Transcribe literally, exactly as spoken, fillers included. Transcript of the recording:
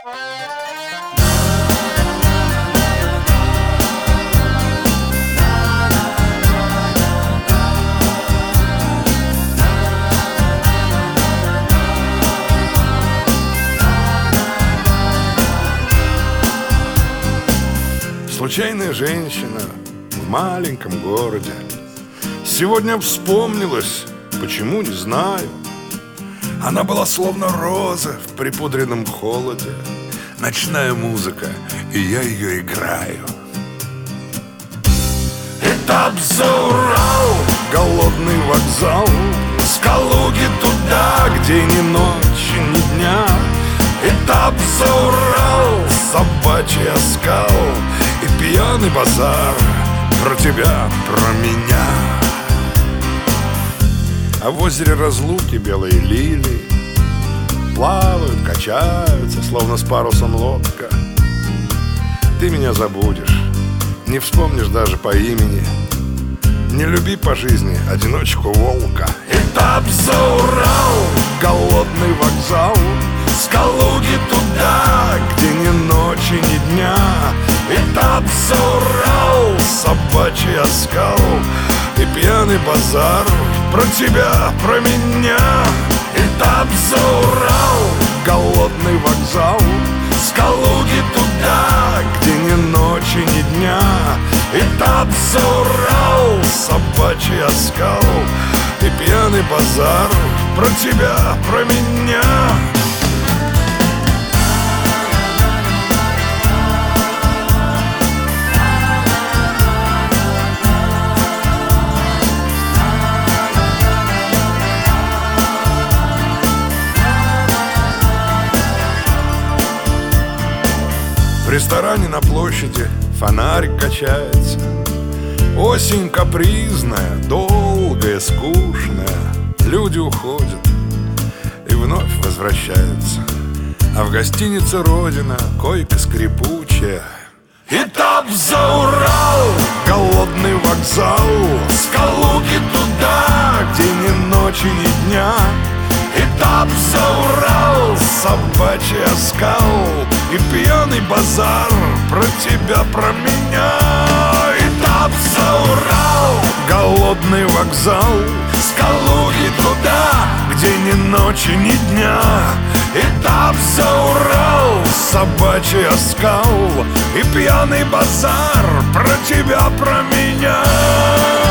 Случайная женщина в маленьком городе сегодня вспомнилась, почему не знаю. Она была словно роза в припудренном холоде. Ночная музыка, и я ее играю. Этап за Урал, голодный вокзал, с Калуги туда, где ни ночи, ни дня. Этап за Урал, собачий оскал и пьяный базар про тебя, про меня. А в озере разлуки белые лилии плавают, качаются, словно с парусом лодка. Ты меня забудешь, не вспомнишь даже по имени. Не люби по жизни одиночку волка. Этап за Урал, голодный вокзал, с Калуги туда, где ни ночи, ни дня. Этап за Урал, собачий оскал и пьяный базар про тебя, про меня. Этап за Урал, голодный вокзал, с Калуги туда, где ни ночи, ни дня. Этап за Урал, собачий оскал и пьяный базар про тебя, про меня. В ресторане на площади фонарик качается. Осень капризная, долгая, скучная. Люди уходят и вновь возвращаются. А в гостинице Родина койка скрипучая. Этап за Урал, голодный вокзал, с Калуги туда, где ни ночи, ни дня. Этап за Урал, собачий оскал и пьяный базар про тебя, про меня. Этап за Урал, голодный вокзал, с Калуги туда, где ни ночи, ни дня. Этап за Урал, собачий оскал и пьяный базар про тебя, про меня.